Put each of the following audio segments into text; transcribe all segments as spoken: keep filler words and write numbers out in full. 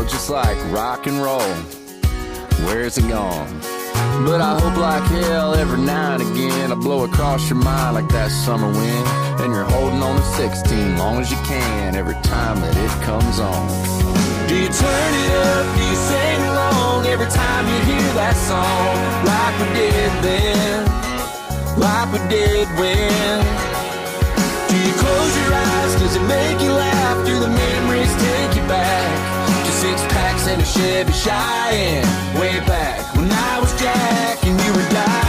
just like rock and roll. Where's it gone? But I hope like hell every now and again I blow across your mind like that summer wind, and you're holding on to sixteen long as you can every time that it comes on. Do you turn it up? Do you sing along every time you hear that song? Like we did then, like we did when. Do you close your eyes? Does it make you laugh? Do the memories take you back to six packs and a Chevy Cheyenne, way back when I was Jack and you were dying?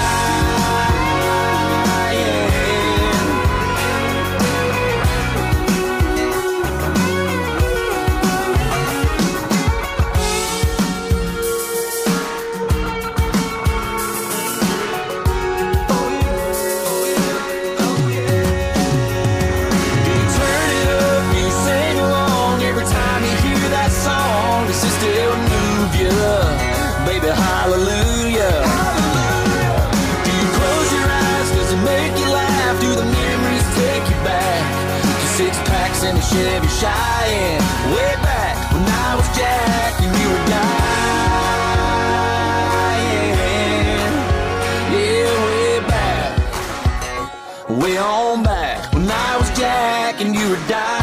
Baby, hallelujah. Hallelujah. Do you close your eyes? Does it make you laugh? Do the memories take you back to six packs and a Chevy Cheyenne, way back when I was Jack and you were dying? Yeah, way back, way on back when I was Jack and you were dying.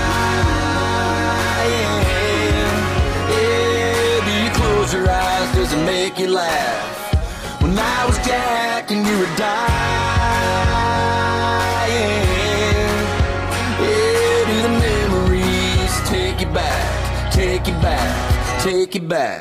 Close your eyes, does it make you laugh? When I was Jack and you were dying. Yeah, do the memories take you back, take you back, take you back?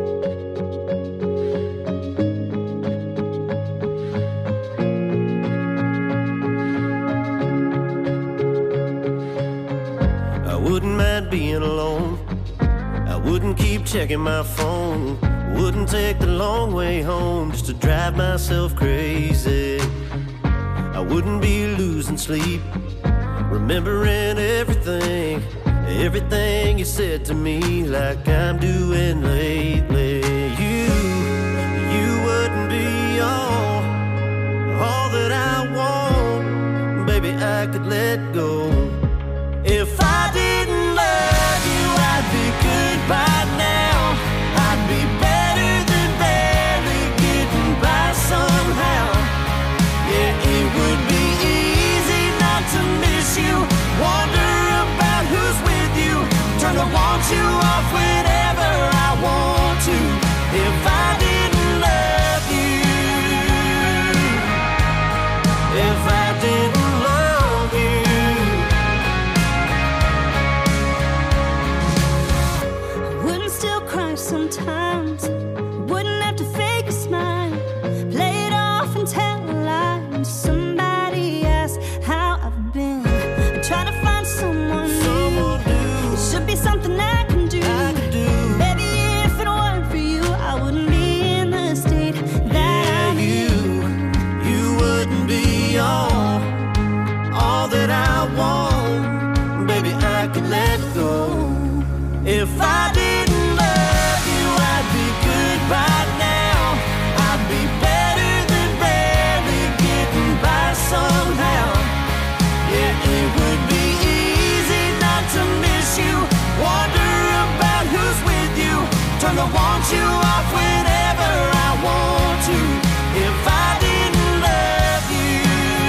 I wouldn't mind being alone. I wouldn't keep checking my phone. Wouldn't take the long way home just to drive myself crazy. I wouldn't be losing sleep, remembering everything, everything you said to me, like I'm doing lately. You, you wouldn't be all, all that I want. Baby, I could let go. If I didn't love you, I'd be good by now. I'd be better than barely getting by somehow. Yeah, it would be easy not to miss you, wonder about who's with you, turn to want you off whenever I want to. If I didn't love you, if I didn't love you. Sometimes wouldn't have to fake a smile, play it off and tell a lie. When somebody asks how I've been, I try to find someone new. It should be something I can do. I can do. Baby, if it weren't for you, I wouldn't be in the state that I'm in. You, you wouldn't be all, all that I want. Baby, I could let go. If I didn't love you, I'd be good by now. I'd be better than barely getting by somehow. Yeah, it would be easy not to miss you, wonder about who's with you, turn to want you off whenever I want to. If I didn't love you,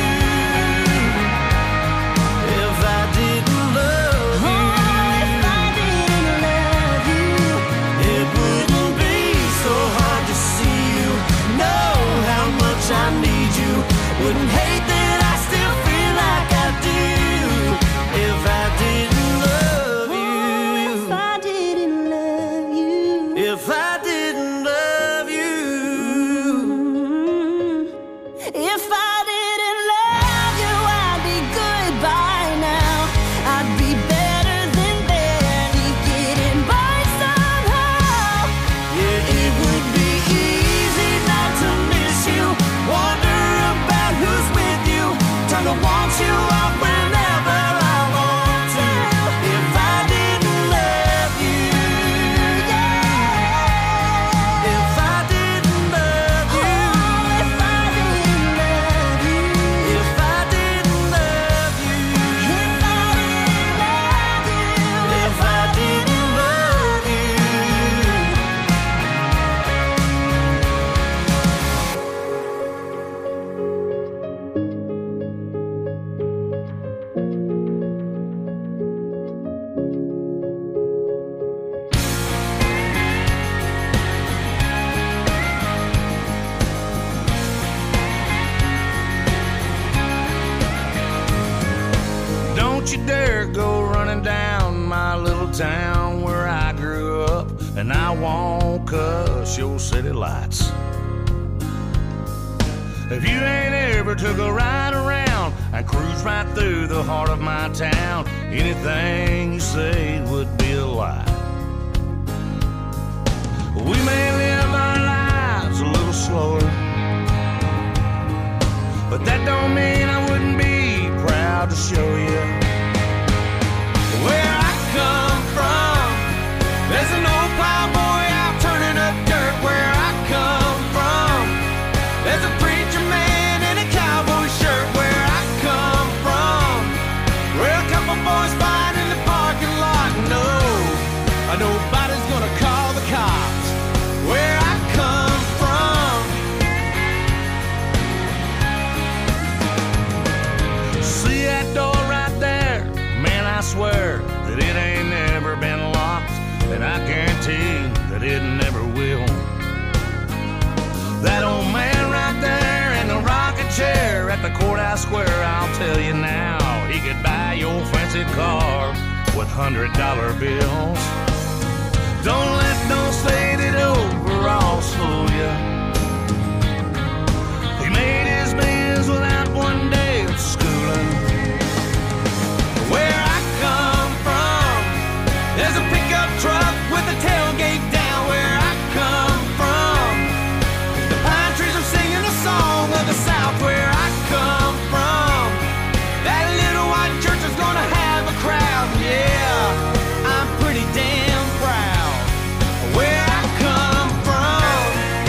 if I didn't love you, Oh, if I didn't love you, it wouldn't be so hard to see you, know how much I need you, wouldn't hate that I still feel like I do. If I didn't love oh, if you, I didn't love you. if I didn't love and I won't cuss your city lights. If you ain't ever took a ride around and cruise right through the heart of my town, anything you say would be a lie. We may live our lives a little slower, but that don't mean I wouldn't be proud to show you where I come from. There's an old plowboy out turning up dirt where I come from. There's a preacher man in a cowboy shirt where I come from. Where a couple boys fight in the parking lot. No, nobody's gonna call the cops where I come from. See that door right there? Man, I swear that it ain't never been locked, and I guarantee that it never will. That old man right there in the rocking chair at the courthouse square, I'll tell you now, he could buy your fancy car with hundred dollar bills. Don't let those faded overalls fool you. He made his bills without one day of schooling. Where I come from, there's a pickup truck with a tailgate down where I come from. The pine trees are singing a song of the South where I come from. That little white church is gonna have a crowd, yeah, I'm pretty damn proud where I come from.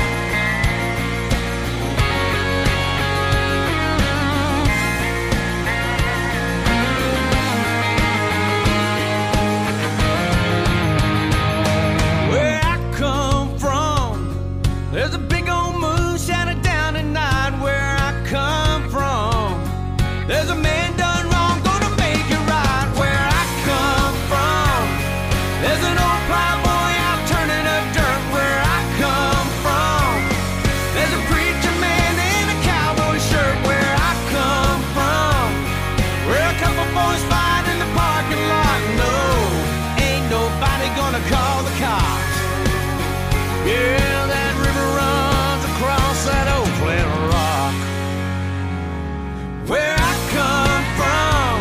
Where I come from, there's a big old moon shining down at night where I come from. There's a man done wrong, gonna make it right where I come from. There's an old plowboy out turning up dirt where I come from. There's a preacher man in a cowboy shirt where I come from. Where a couple boys fight in the parking lot. No, ain't nobody gonna call the cops. Yeah, that river runs across that old flat rock. Where I come from,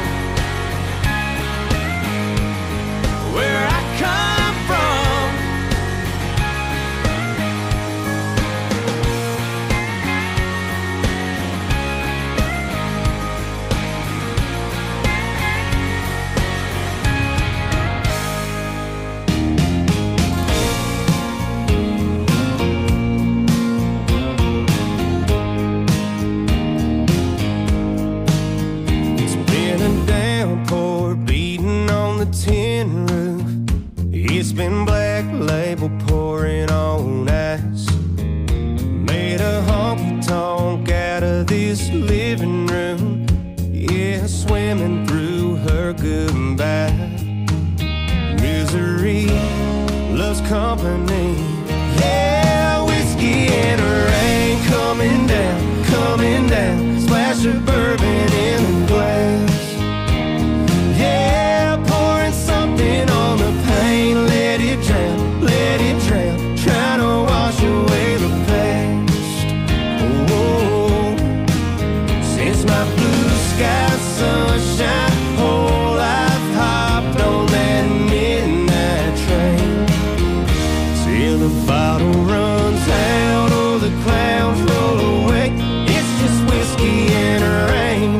where I come from. It's been a downpour beating on the tin roof. It's been black label pouring on ice. Made a honky tonk out of this living room. Yeah, swimming through her goodbye. Misery loves company. Yeah, whiskey and rain coming down, coming down. Splash of bourbon in the glass. Yeah, pouring something on the pain. Let it drown, let it drown. Trying to wash away the past. Oh, since my blue sky sunshine, whole life hopped on that midnight train. Till the bottle runs out or the clouds roll away. It's just whiskey and rain.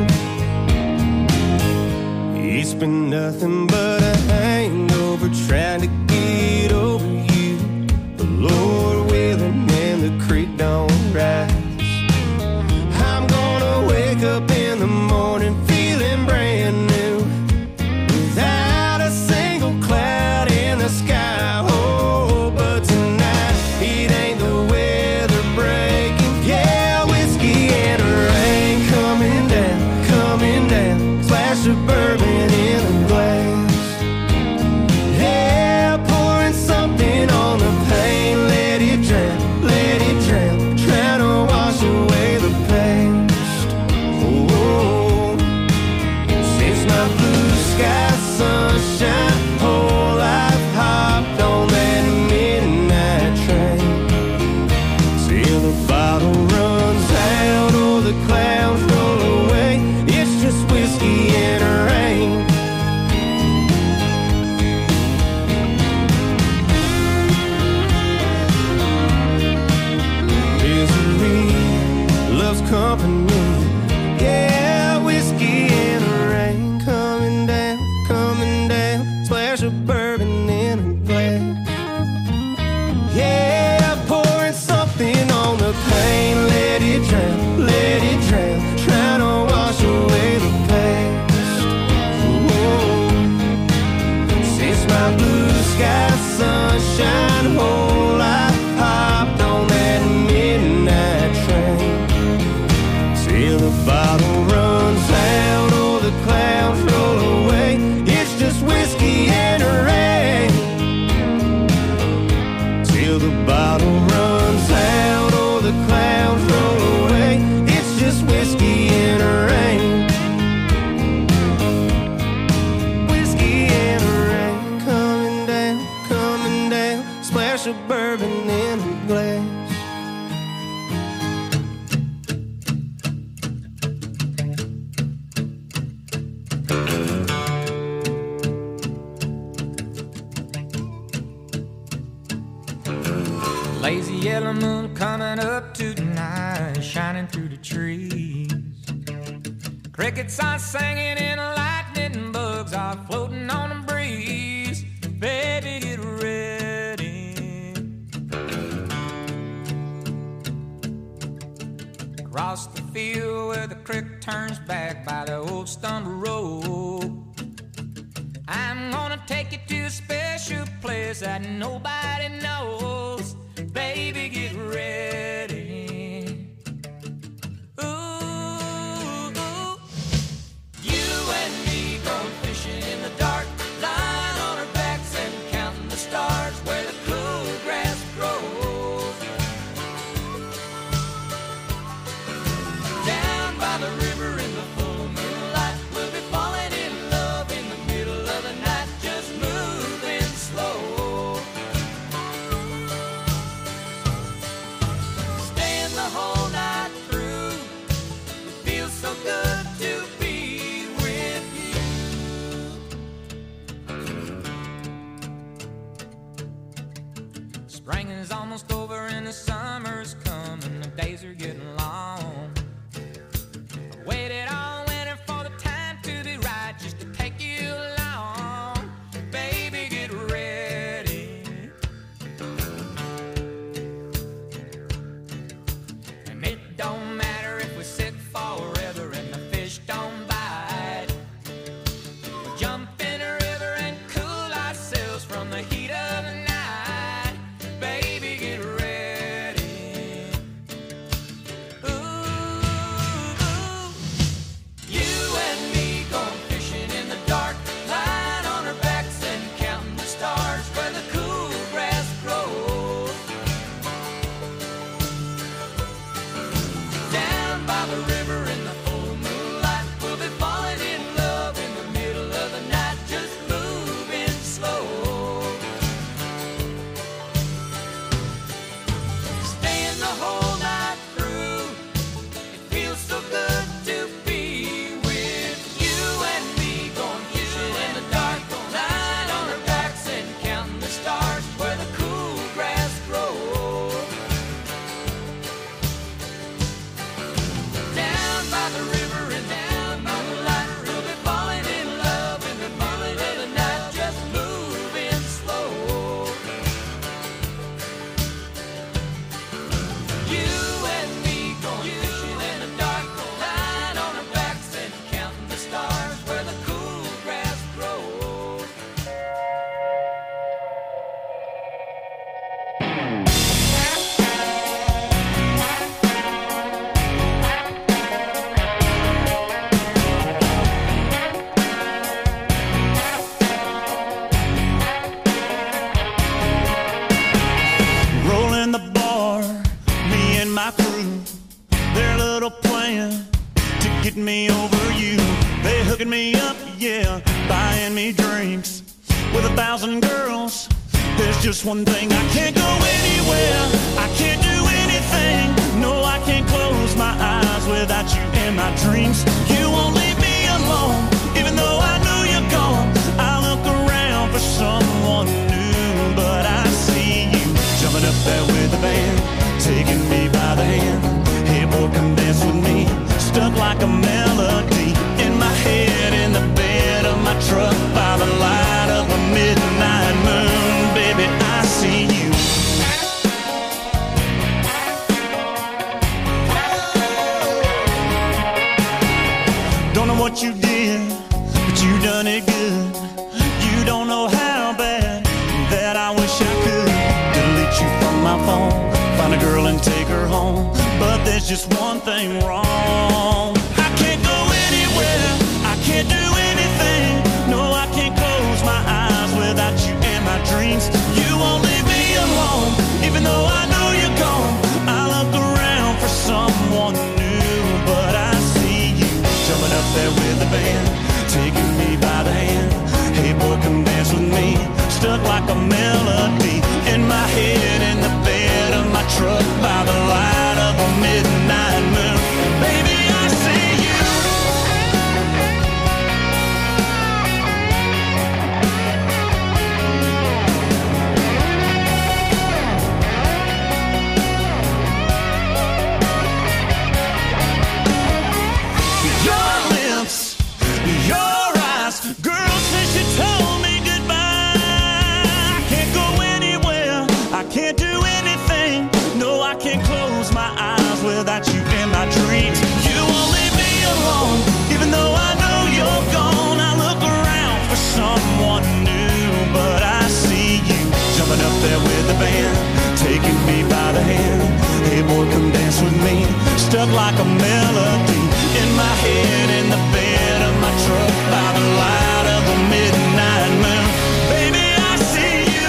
It's been nothing but a hangover trying to get over you. The Lord willing and the creek don't rise. I'm gonna wake up in the morning feeling brand new, without a single cloud in the sky. Oh, but tonight it dash of bourbon in a glass. Lazy yellow moon coming up tonight, shining through the trees. Crickets are singing and lightning bugs are floating on the breeze. Baby, get ready. Across the field where the creek turns back by the old stone road, I'm gonna take you to a special place that nobody knows. Baby, get ready. Ooh, ooh. You and me going fishing in the dark, lying on our backs and counting the stars where the cool grass grows. Down by the river in the full moonlight, we'll be falling in love in the middle of the night, just moving slow. The whole night through, it feels so good to be with you. Spring is almost over and the summer's coming, the days are getting long. I waited all winter for the time to be right, just to take you along. Baby, get ready. Don't matter if we sit forever and the fish don't bite. We'll jump in a river and cool ourselves from the heat of the night. Baby, get ready. Ooh, ooh. You and me going fishing in the dark, lying on our backs and counting the stars where the cool grass grows. Down by the river in the full moonlight, we'll be falling in love in the middle of the night, just moving slow. Staying the whole night through, it feels so good to be with you and me going fishing in the dark, lying on our backs and counting the stars where the cool grass grows. Down by the river and down by the light, we'll be falling in love in the middle of the night, just moving slow. You and me going fishing in the dark, lying on our backs and counting the stars where the cool grass grows. Rolling the bar, me and my crew, their little plan to get me over you. They hooking me up, yeah, buying me drinks with a thousand girls. There's just one thing, I can't go anywhere, I can't do anything. No, I can't close my eyes without you in my dreams. You won't leave me alone, even though I know you're gone. I look around for someone new, but I see you jumping up there with the band, taking me by the hand. Hey boy, come dance with me, stuck like a melody in my head, in the bed of my truck by the light of a midnight moon. Baby, I see you. Don't know what you did, but you done it good. You don't know how bad that I wish I could delete you from my phone, find a girl and take her home. But there's just one thing wrong, I can't go anywhere, I can't do anything. No, I can't close my eyes without you in my dreams. You won't leave me alone, even though I know you're gone. I look around for someone new, but I see you jumping up there with the band, taking me by the hand. Hey boy, come dance with me, stuck like a melody in my head, with the band, taking me by the hand. Hey boy, come dance with me. Stuck like a melody in my head, in the bed of my truck, by the light of the midnight moon. Baby, I see you.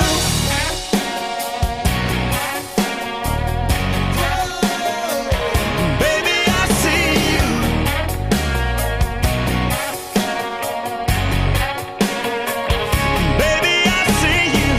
Baby, I see you. Baby, I see you.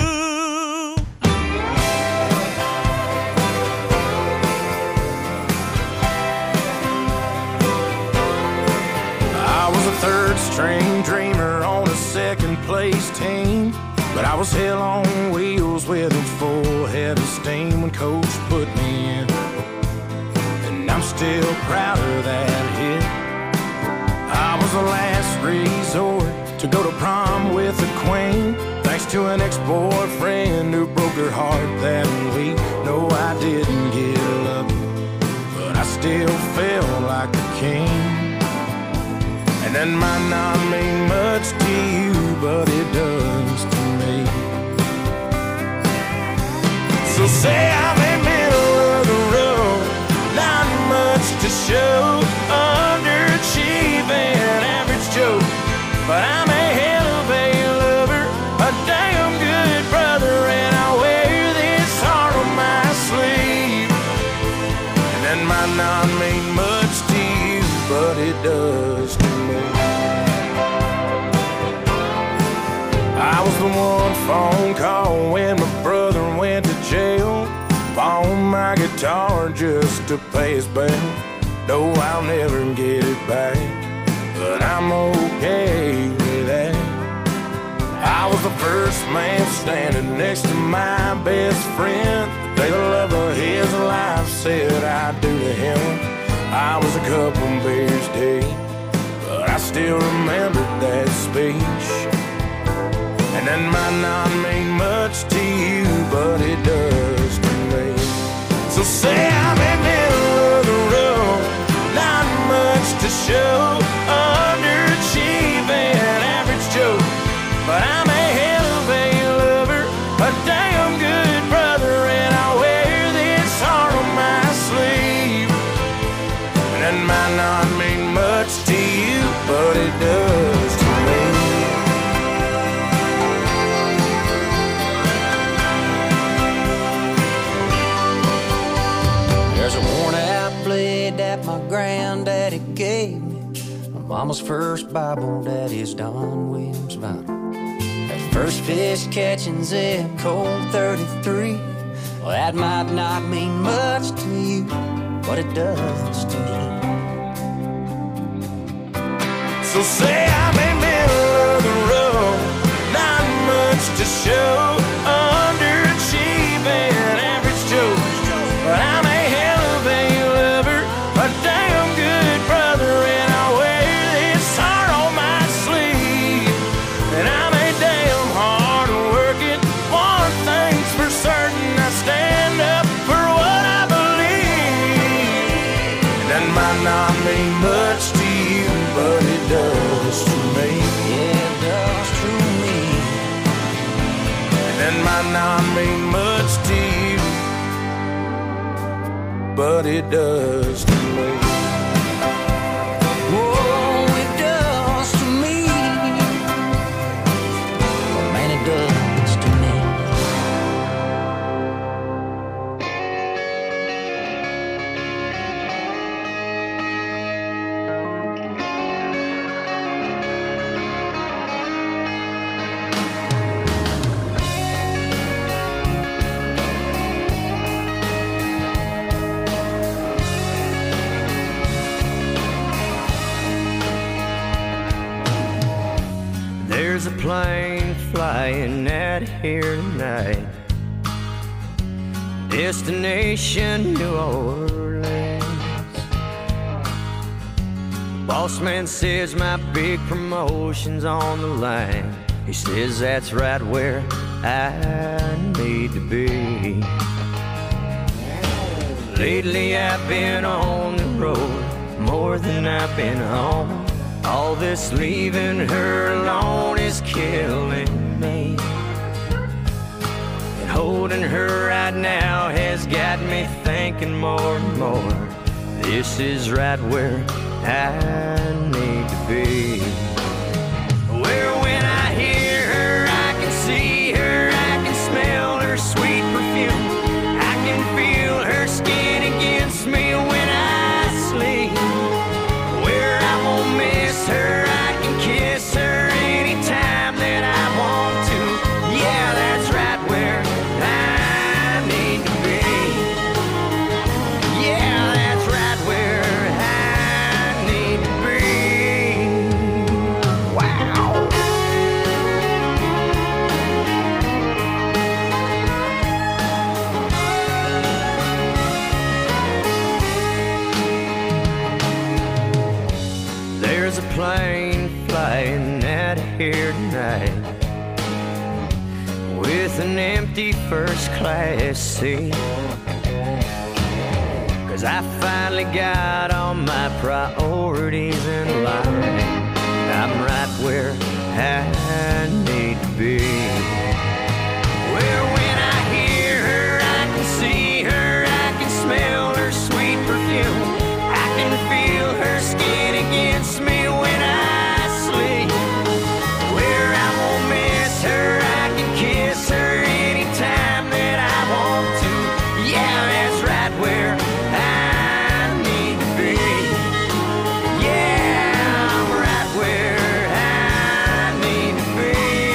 I was a third string dreamer on a second place team, but I was hell on wheels with a full head of steam when coach put me in, and I'm still proud of that hit. I was the last resort to go to prom with the queen, thanks to an ex-boyfriend who broke her heart that week. No, I didn't get lucky, but I still felt like a king. And that might not mean much to you, but it does to me. So say I'm in middle of the road, not much to show, underachieving, average Joe, but I'm a hell of a lover, a damn good brother, and I wear this heart on my sleeve. And that might not mean much to you, but it does to me. I was the one phone call when my brother went to jail, pawned my guitar just to pay his bail. No, I'll never get it back, but I'm okay with that. I was the first man standing next to my best friend, the day the love of his life said I do to him. I was a couple beers deep, but I still remember that speech. And that might not mean much to you, but it does to me. So say I'm in the middle of the road, not much to show, underachieving, average Joe, but I'm a hell of a lover, a damn good brother, and I wear this heart on my sleeve. And that might not mean much to you, but it does to me. There's a worn-out blade that my granddaddy gave me, my mama's first Bible, daddy's Don Williams vinyl, that first fish catching zip code thirty-three. Well, that might not mean much to you, but it does to me. So say I'm in the middle of the road, not much to show, underachieving, average Joe, but I'm a hell of a lover, a damn good brother, and I wear this heart on my sleeve. And I'm a damn hard working, one thing's for certain, I stand up for what I believe. And that might not mean much to you, but it does to me. Yeah, it does to me. And that might not mean much to you, but it does to me. Oh, it does to me. Oh, man, it does to me. There's a plane flying out here tonight, destination New Orleans. Boss man says my big promotion's on the line. He says that's right where I need to be. Lately I've been on the road more than I've been home. All this leaving her alone is killing me. And Holding her right now has got me thinking more and more. This is right where I need to be. Where when I hear her, I can see her, I can smell her sweet perfume. I can feel her skin against me when I sleep. Where I won't miss her, I can kiss her anytime that I want to. Yeah, that's right where I need to be. Yeah, that's right where I need to be. Wow. There's a plane flying out of here tonight with an empty first class seat. Cause I finally got all my priorities in line. I'm right where I need to be. Where when I hear her, I can see her, I can smell her sweet perfume. I can feel her skin against me when I sleep. Where I won't miss her, I can kiss her anytime that I want to. Yeah, that's right where I need to be. Yeah, I'm right where I need to be.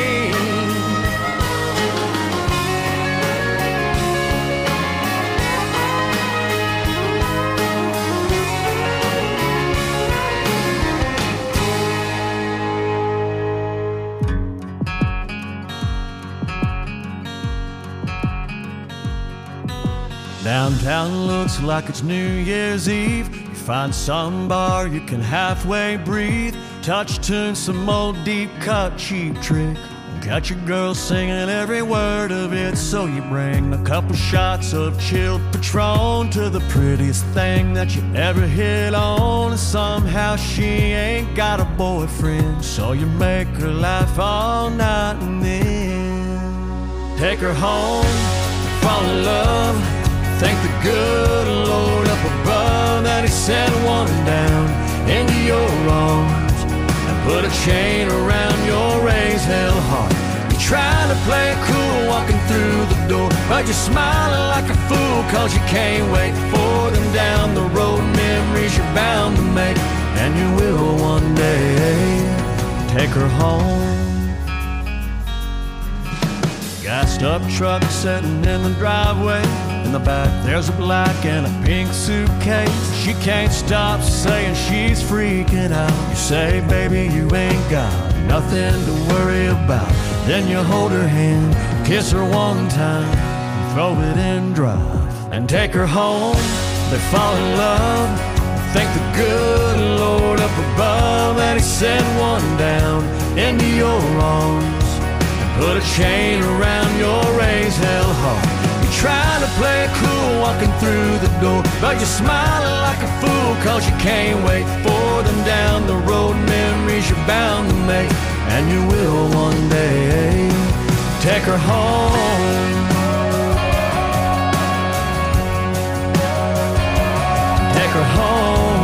Downtown looks like it's New Year's Eve. You find some bar you can halfway breathe. Touch tune, some old deep cut cheap trick. Got your girl singing every word of it. So you bring a couple shots of chilled Patron to the prettiest thing that you ever hit on. And somehow she ain't got a boyfriend, so you make her laugh all night and then take her home, fall in love. Thank the good Lord up above that He sent one down into your arms and put a chain around your raised hell heart. You're trying to play it cool walking through the door, but you're smiling like a fool cause you can't wait for them down the road. Memories you're bound to make, and you will one day take her home. Gassed up truck sitting in the driveway. In the back there's a black and a pink suitcase. She can't stop saying she's freaking out. You say, baby, you ain't got nothing to worry about. Then you hold her hand, kiss her one time, and throw it in drive and take her home. They fall in love. Thank the good Lord up above that He sent one down into your arms. Put a chain around your raised hell heart. You're trying to play it cool walking through the door, but you're smiling like a fool cause you can't wait for them down the road. Memories you're bound to make, and you will one day take her home. Take her home.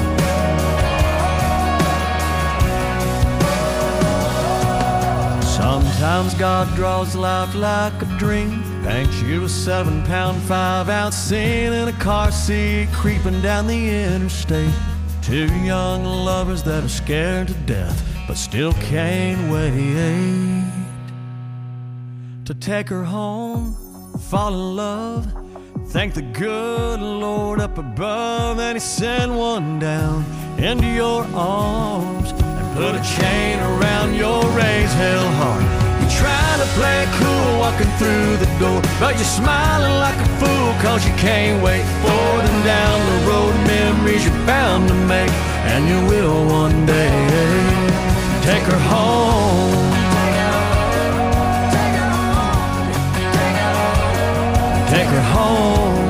Sometimes God draws life like a dream, paints you a seven pound five ounce scene in a car seat creeping down the interstate. Two young lovers that are scared to death but still can't wait to take her home, fall in love. Thank the good Lord up above that He sent one down into your arms and put a chain around your raised hell heart. You're trying to play it cool walking through the door, but you're smiling like a fool cause you can't wait for them down the road. Memories you're bound to make, and you will one day take her home. Take her home.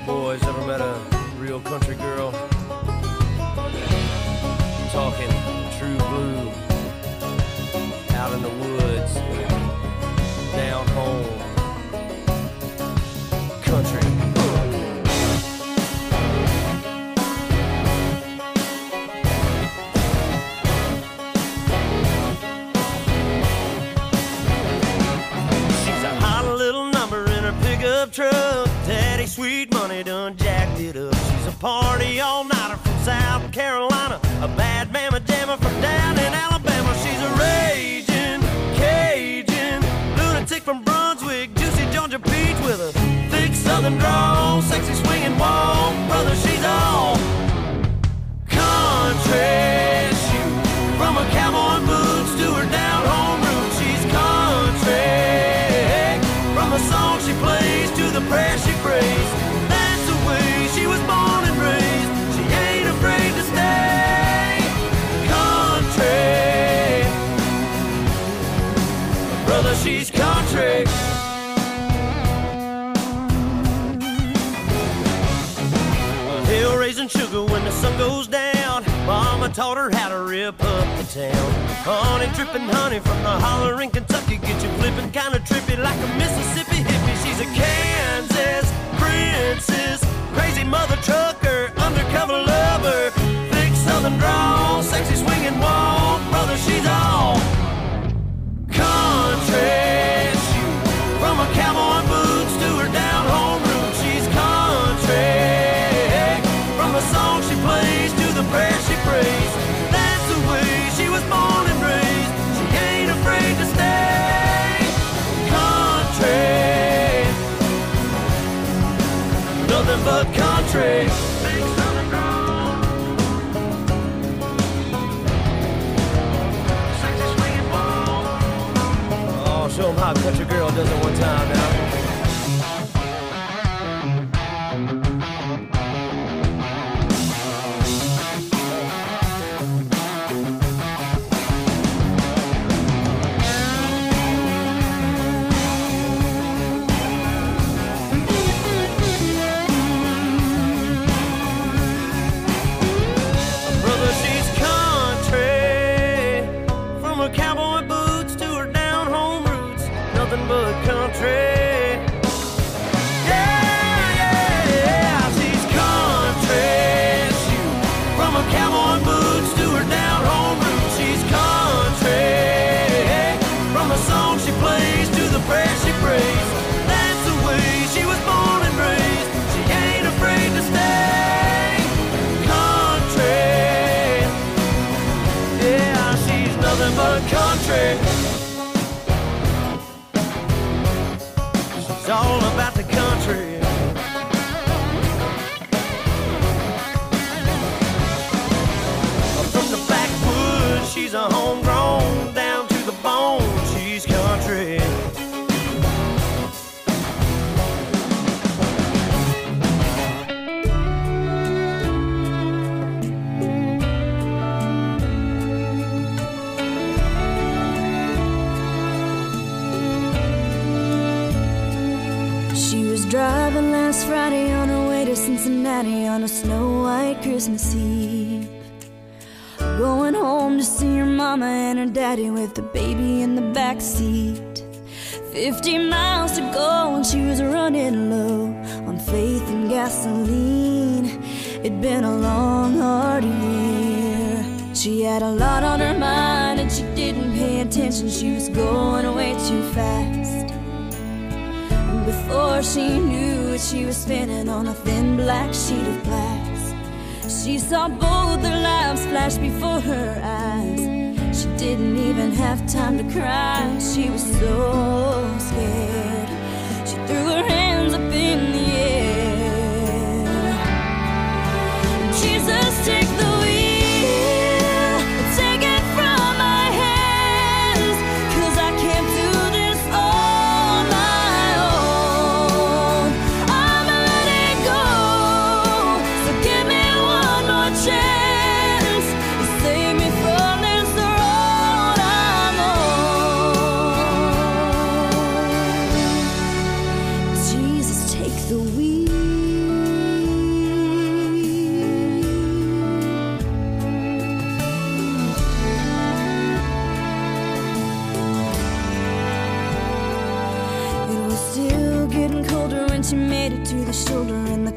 Boys, ever met a real country girl? Talking true blue, out in the woods, down home, country. She's a hot little number in her pickup truck. Daddy Sweet Money done jacked it up. She's a party all-nighter from South Carolina, a bad mama jammer from down in Alabama. She's a raging Cajun lunatic from Brunswick, juicy Georgia peach with a thick southern drawl, sexy swinging walk. Brother, she's all country. Shoot, from her cowboy boots to her down-home roots, she's country. From the song she plays to the prayer she prays, that's the way she was born and raised. She ain't afraid to stay country. Brother, she's country. Hill raising sugar when the sun goes down. Mama taught her how to rip up the town. Honey dripping honey from the holler in Kentucky, get you flipping kinda trippy like a Mississippi hippie. She's a Kansas princess, crazy mother trucker, undercover lover, thick southern drawl, sexy swinging walk. Brother, she's all country. Shoot, from her cowboy boots to her down-home roots, she's country. From the song she plays to the prayer she prays, that's the way she was born and raised. She ain't afraid to stay country. Nothing but country. Big southern drawl, sexy swinging ball. Oh, show 'em how a country girl does it one time now. Brother, she's country. From her cowboy boots to her down-home roots, nothing but country. Yeah, yeah, yeah, she's country. Shoot, from her cowboy boots to her down-home roots, she's country. From the song she plays to the prayer she prays, that's the way she was born and raised. She ain't afraid to stay country. Yeah, she's nothing but country. She's all about the country. From the backwoods, she's a homegrown, down to the bone, she's country. She was driving last Friday on her way to Cincinnati on a snow-white Christmas Eve. Going home to see her mama and her daddy with the baby in the back seat. Fifty miles to go and she was running low on faith and gasoline. It'd been a long, hard year. She had a lot on her mind and she didn't pay attention. She was going way too fast. Before she knew it, she was spinning on a thin black sheet of glass. She saw both their lives flash before her eyes. She didn't even have time to cry. She was so scared. She threw her hands up in the air. Jesus, take the wheel, take it from my hands, 'cause I can't do this on my own. I'm letting go, so give me one more chance to save me from this road I'm on. Jesus, take the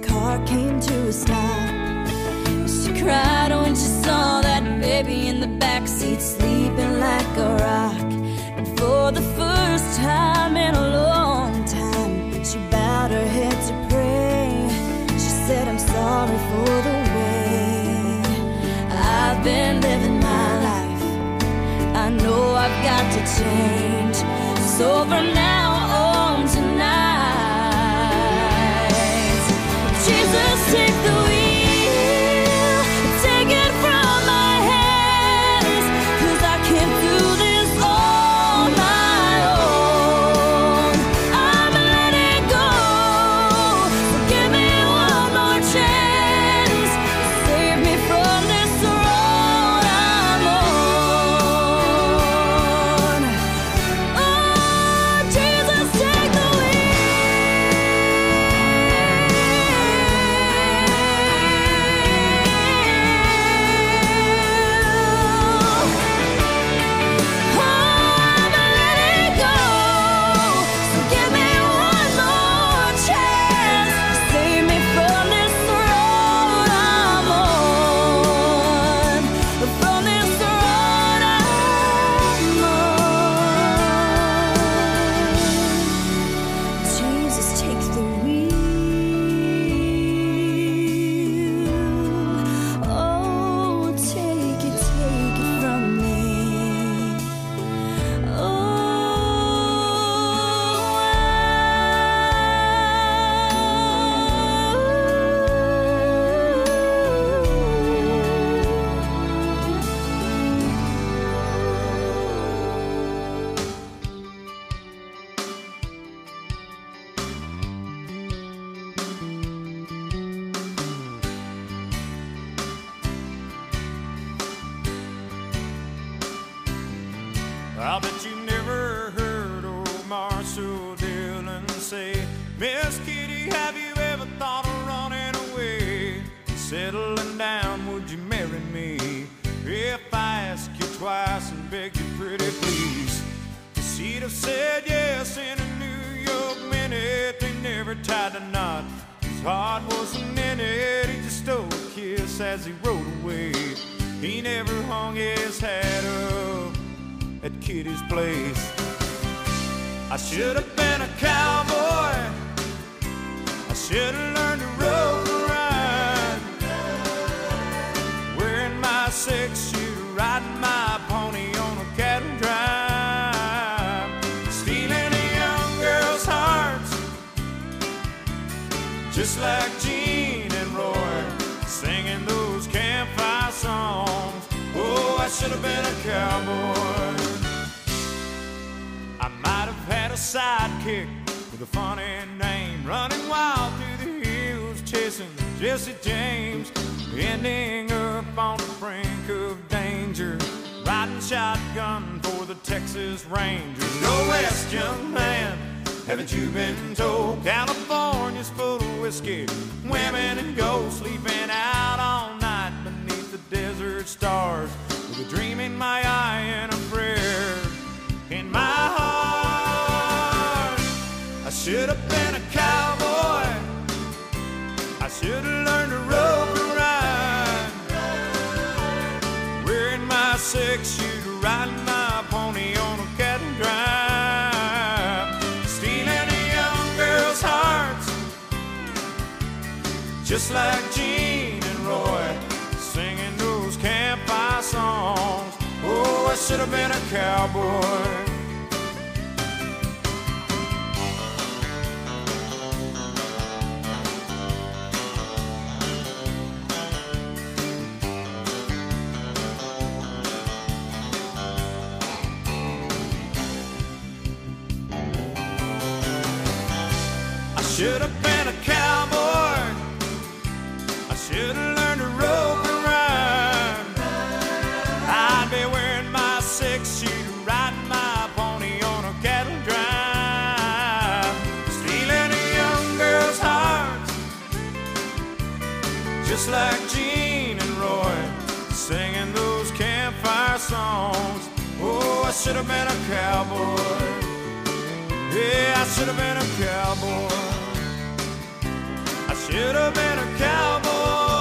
car came to a stop. She cried when she saw that baby in the backseat sleeping like a rock. And for the first time in a long time, she bowed her head to pray. She said, I'm sorry for the way I've been living my life. I know I've got to change. So from now on tonight, Jesus, take the wheel, take it from my hands, 'cause I can't do this on my own. I'm letting go, so give me one more chance, save me from this road I'm on. Oh, Jesus, take the I bet you never heard old Marshall Dillon say, Miss Kitty, have you ever thought of running away? Settling down, would you marry me? If I ask you twice and beg you pretty please. She'd have said yes in a New York minute. They never tied a knot. His heart wasn't in it. He just stole a kiss as he rode away. He never hung his hat up at Kitty's place. I should have been a cowboy. I should have learned to rope and ride, wearing my six-shooter, riding my pony on a cattle drive, stealing a young girl's hearts, just like Gene and Roy, singing those campfire songs. Oh, I should have been a cowboy. I might have had a sidekick with a funny name, running wild through the hills, chasing Jesse James, ending up on the brink of danger, riding shotgun for the Texas Rangers. Go west, young man, haven't you been told? California's full of whiskey, women and gold, sleeping out all night beneath the desert stars, with a dream in my eye and a prayer in my heart. I should have been a cowboy. I should have learned to rope and ride, wearing my six-shooter, riding my pony on a cattle drive, stealing a young girl's hearts, just like Gene and Roy, singing those campfire songs. Oh, I should have been a cowboy. I should have been a cowboy. I should have learned to rope and ride. I'd be wearing my six-shooter, riding my pony on a cattle drive, stealing a young girl's hearts, just like Gene and Roy, singing those campfire songs. Oh, I should have been a cowboy. Yeah, I should have been a cowboy. I should have been a cowboy.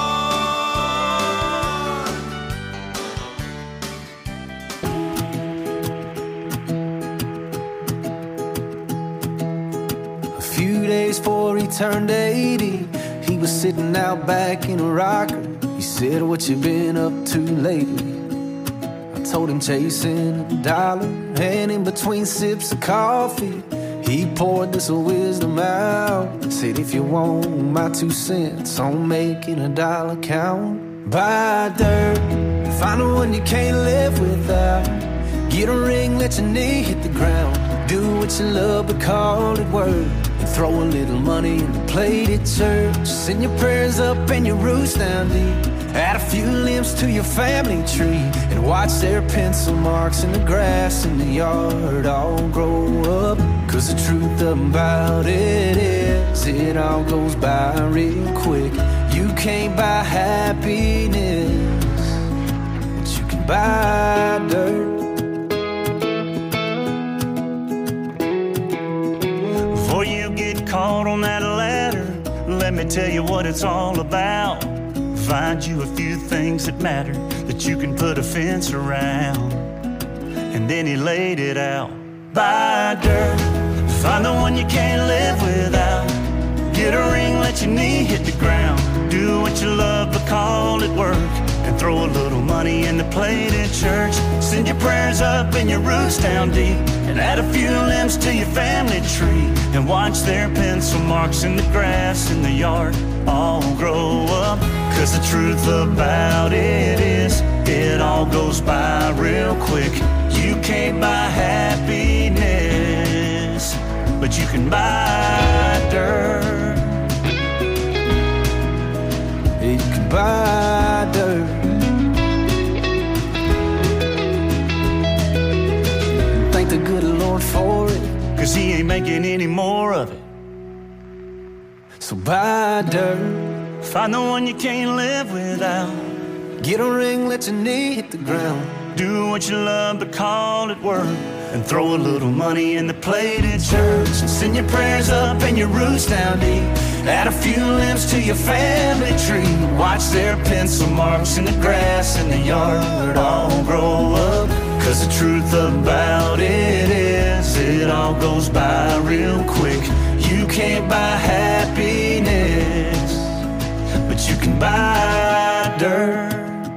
A few days before he turned eighty, he was sitting out back in a rocker. He said, "What you been up to lately?" I told him chasing a dollar, and in between sips of coffee, he poured this wisdom out. Said, "If you want my two cents on making a dollar count, buy dirt, find the one you can't live without. Get a ring, let your knee hit the ground. Do what you love, but call it work. And throw a little money in the plate at church. Send your prayers up and your roots down deep. Add a few limbs to your family tree, and watch their pencil marks in the grass in the yard all grow up. Cause the truth about it is, it all goes by real quick. You can't buy happiness, but you can buy dirt." Before you get caught on that ladder, let me tell you what it's all about. Find you a few things that matter that you can put a fence around. And then he laid it out. Buy dirt, find the one you can't live without. Get a ring, let your knee hit the ground. Do what you love, but call it work. And throw a little money in the plate at church. Send your prayers up and your roots down deep. And add a few limbs to your family tree. And watch their pencil marks in the grass in the yard all grow up. Cause the truth about it is, it all goes by real quick. You can't buy happiness, but you can buy dirt. You can buy dirt. Thank the good Lord for it, cause he ain't making any more of it. So buy dirt, find the one you can't live without. Get a ring, let your knee hit the ground. Do what you love, but call it work. And throw a little money in the plate at church. And send your prayers up and your roots down deep. Add a few limbs to your family tree. Watch their pencil marks in the grass in the yard all grow up. Cause the truth about it is, it all goes by real quick. You can't buy happiness, but you can buy dirt.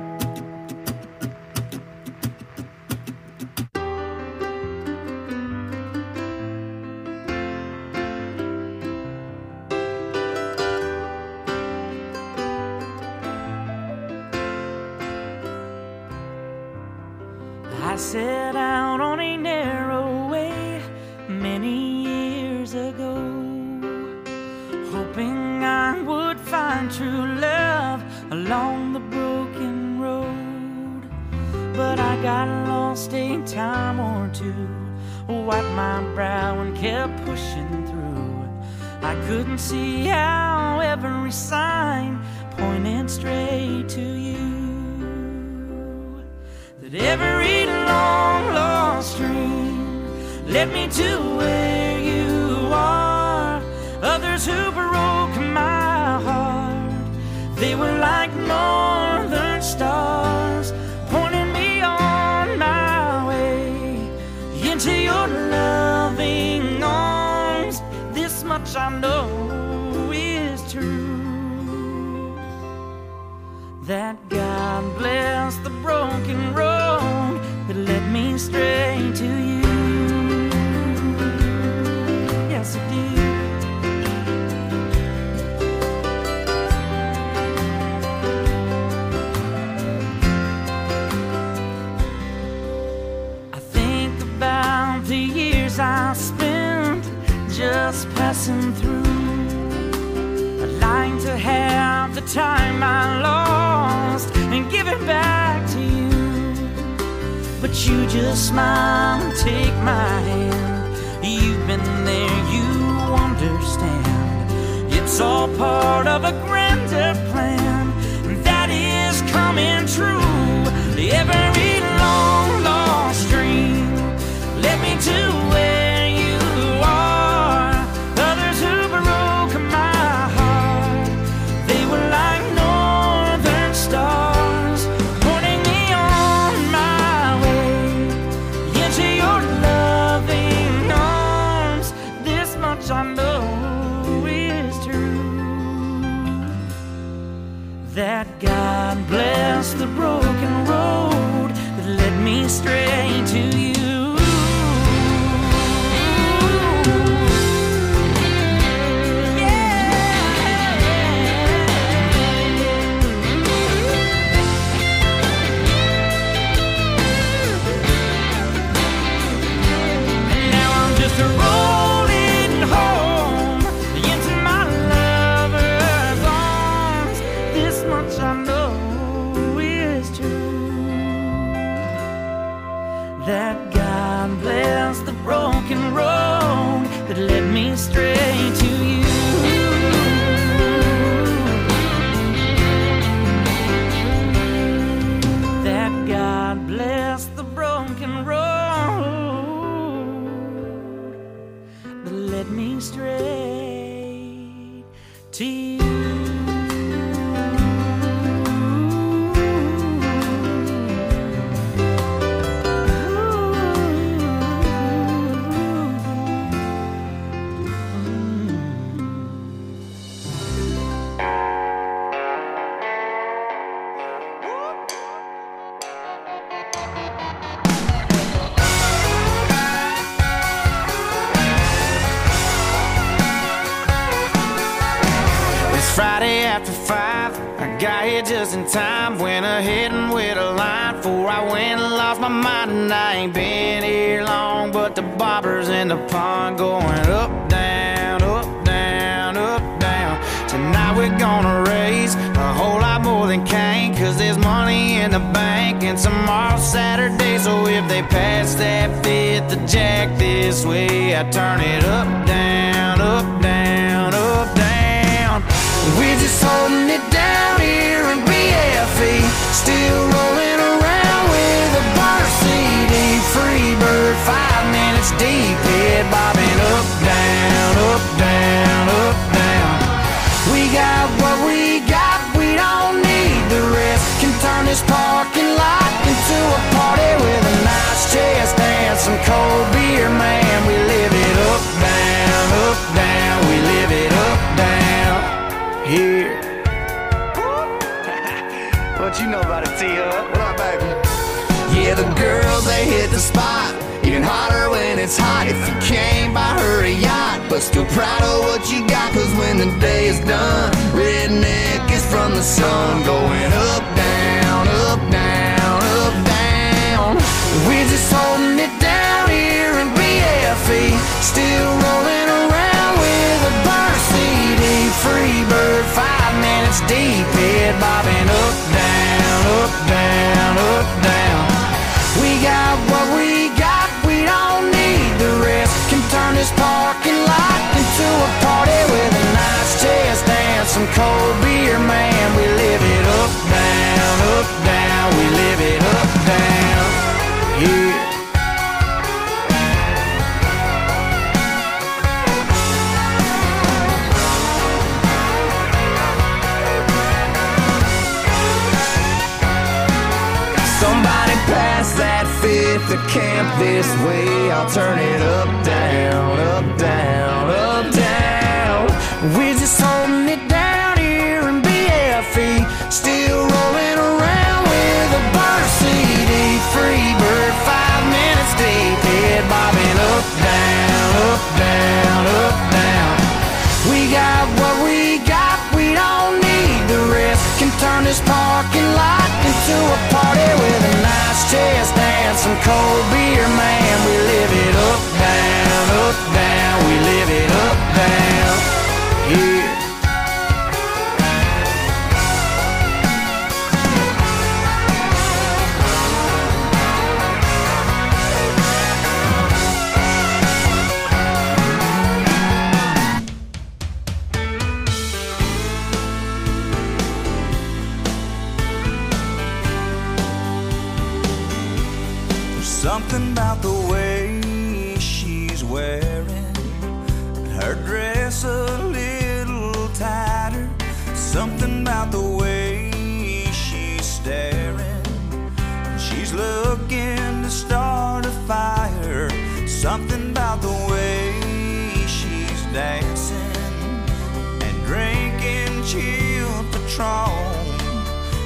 I set out on a narrow way many years ago, hoping I would find true love along the broken road. But I got lost a time or two, wiped my brow and kept pushing through. I couldn't see how every sign pointed straight to you. That every long lost dream led me to where you are. Others who broke my heart, they were like northern stars, pointing me on my way into your loving arms. This much I know is true, that God bless the broken road that led me straight to you. Yes, it did. I think about the years I spent just passing through. I'd like to have the time I lost and give it back to you. But you just smile and take my hand. You've been there, you understand. It's all part of a grander plan that is coming true. Every long lost dream led me to where you are. Others who broke my heart, that God bless the broken road that led me straight to you. Straight to you. That God bless the broken road that led me straight to you. Friday after five, I got here just in time. Went ahead and with a line before I went and lost my mind. And I ain't been here long, but the bobbers in the pond going up, down, up, down, up, down. Tonight we're gonna raise a whole lot more than Cain, cause there's money in the bank and tomorrow's Saturday. So if they pass that fifth to Jack this way, I turn it up, down, up, down, up, down. We're just holding it down here in B F E, still rolling around with a bar C D. Free bird, five minutes deep, head bobbing up, down, up, down, up, down. We got what we got, we don't need the rest. Can turn this parking lot into a party with a nice chest and some cold beer, man. We live it up, down, up, down. We live it up, down. Here. What you know about it, T-Hub? What up, baby? Yeah, the girls, they hit the spot. Even hotter when it's hot. If you can't buy her a yacht, but still proud of what you got. Cause when the day is done, redneck is from the sun. Going up, down, up, down, up, down. We're just holding it down here in B F E, still rolling around with a burn C D. Free bird, five minutes deep, head bobbing up, down, up, down, up, down. We got what we got, we don't need the rest. Can turn this parking lot into a party with a nice chest and some cold beer, man. We live it up, down, up, down. We live it up, down, here. Somebody pass that fifth to camp this way. I'll turn it up, down, up, down, up, down. We're just holding it down here in B F E, still rolling around with a burn C D. Free bird, five minutes deep, head bobbing up, down, up, down, up, down. We got what we got, we don't need the rest. Can turn this parking lot into a party with a nice chest and some cold beer, man. We live it up, down, up, down. We live it up, down, here. Something about the way she's wearing her dress a little tighter. Something about the way she's staring. She's looking to start a fire. Something about the way she's dancing and drinking chilled Patron.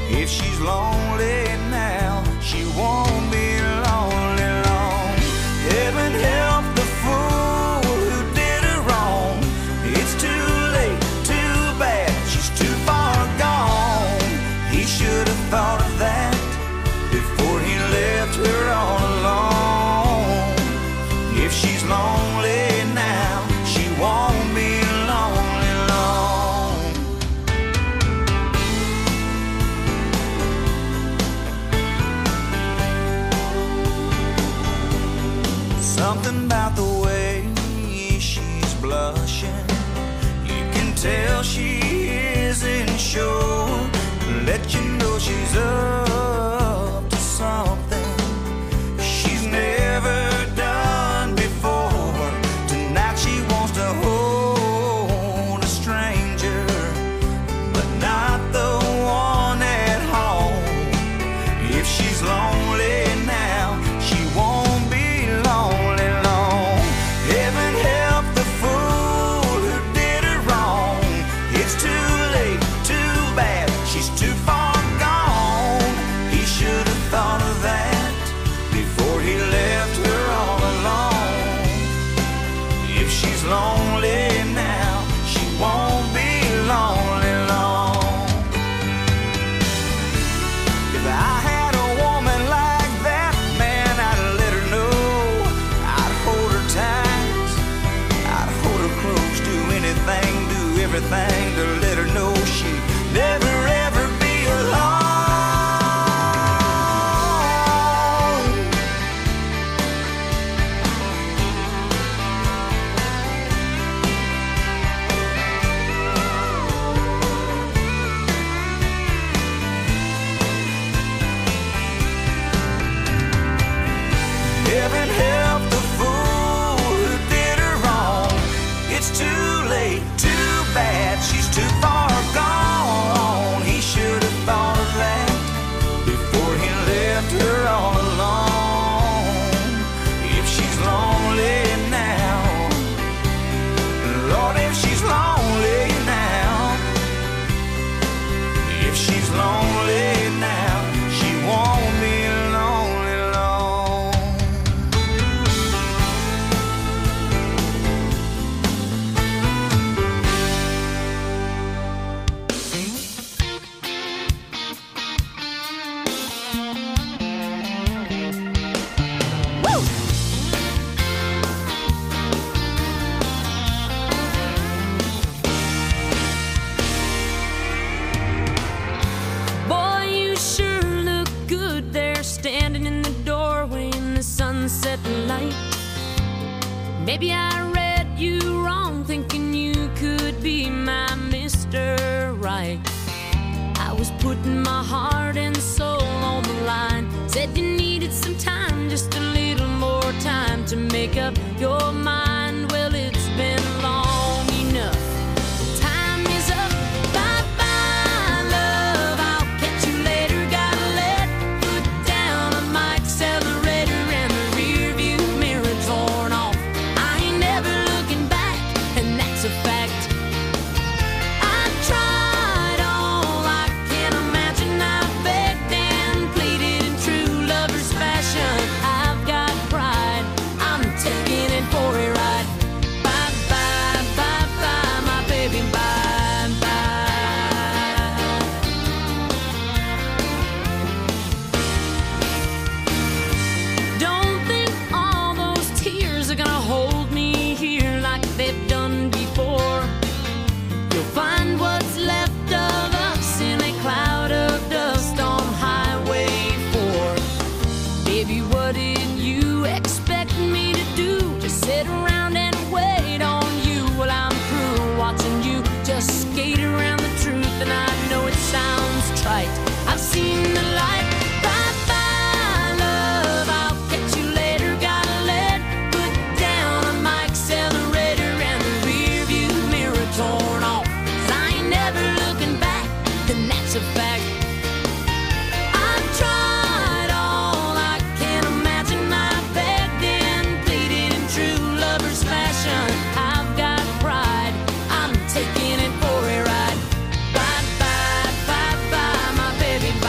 If she's lonely now, she won't be lonely long. Heaven help the fool who did her wrong. It's too late, too bad, she's too far gone. He should have thought of that before he left her all alone. If she's lonely now, she won't be lonely long. Something about the way she's blushing, you can tell she isn't sure. Let you know she's up to something she's never done before. Tonight she wants to hold a stranger, but not the one at home. If she's lonely now, she won't be lonely long. Heaven help the fool who did her wrong. It's too late, too bad, she's too far gone. He should have thought of that before he left her all alone. If she's lonely now, she won't be lonely long. If I had a woman like that, man, I'd let her know. I'd hold her tight, I'd hold her close, do anything, do everything to let her know she'd never ever be alone. Heaven help the fool who did her wrong. It's too late, too bad, she's too far gone. He should have thought of that before he left her all alone. If she's lonely now, Lord, if she's lonely now, if she's lonely now, she won't be lonely long. Boy, you sure look good there, standing in the doorway in the sunset light. Maybe I read you wrong, thinking you could be my Mister Right. I was putting my heart and soul on the line. Said you needed some time, just a little more time to make up your mind. Well, it's been long enough. Time is up. Bye bye, love. I'll catch you later. Gotta let foot down on my accelerator and the rear view mirror torn off. I ain't never looking back, and that's a fact. I tried all I can imagine. I begged and pleaded in true lover's fashion. I've got pride, I'm taking it for a ride. Bye bye, bye bye, my baby, bye bye. Don't think all those tears are gonna hold me here like they've done before. You'll find what's left of us in a cloud of dust on Highway four. Baby, what did you expect me to do? Just sit around and wait on you while I'm through watching you just skate around the truth. And I know it sounds trite, I've seen the light. Bye bye, love, I'll catch you later. Gotta let foot down on my accelerator and the rear view mirror torn off. 'Cause I ain't never looking back, and that's a fact. I've tried all I can imagine. I begged and pleaded in true lover's fashion. I've got pride, I'm taking it for a ride. Bye bye, bye bye, my baby,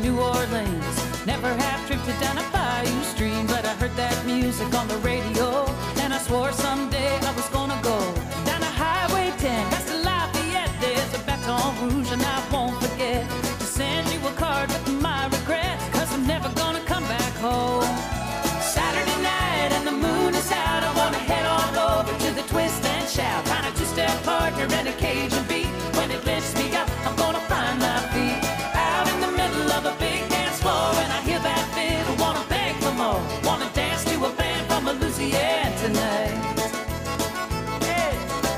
New Orleans. Never have drifted down a bayou stream, but I heard that music on the radio, and I swore someday I was gonna go down a Highway ten, past the Lafayette. There's a Baton Rouge, and I won't forget to send you a card with my regrets, cause I'm never gonna come back home. Saturday night and the moon is out, I wanna head on over to the Twist and Shout, find a two-step partner and a Cajun beat. When it lifts me up, I'm gonna find my feet out in the middle of a big dance floor. When I hear that fiddle, wanna beg for more, wanna dance to a band from Louisiana tonight. Hey.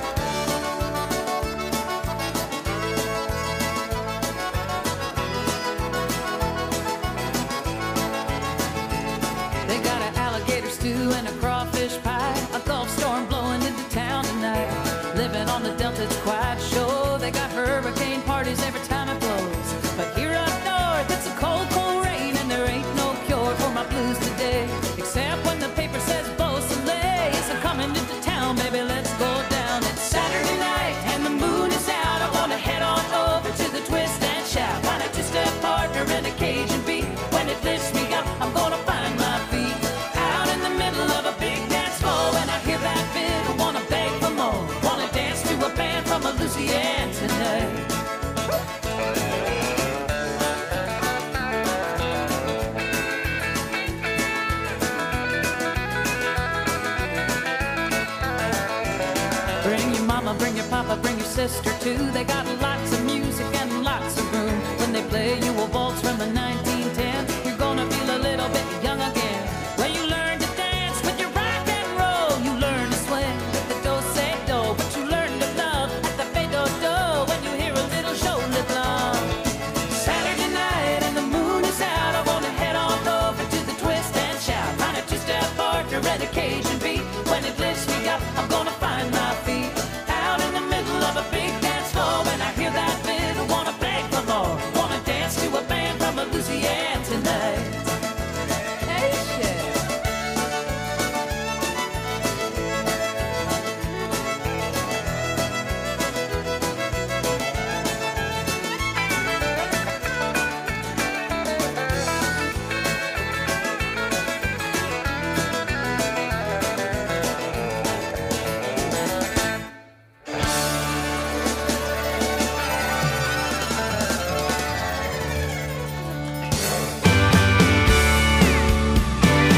They got an alligator stew and a crawfish pie, a Gulf storm blowing into town tonight. Living on the Delta, it's quite sure. They got hurricane parties every time it blows, but here up north it's a cold, cold rain, and there ain't no cure for my blues today, except when the paper says Beau Soleil is coming into town. Baby, let's go down. It's Saturday night and the moon is out, I wanna head on over to the Twist and Shout, find a two-step partner and a Cajun beat. When it lifts me up, I'm gonna find my feet out in the middle of a big dance floor. When I hear that fiddle, wanna beg for more, wanna dance to a band from Louisiana tonight. Bring your mama, bring your papa, bring your sister too.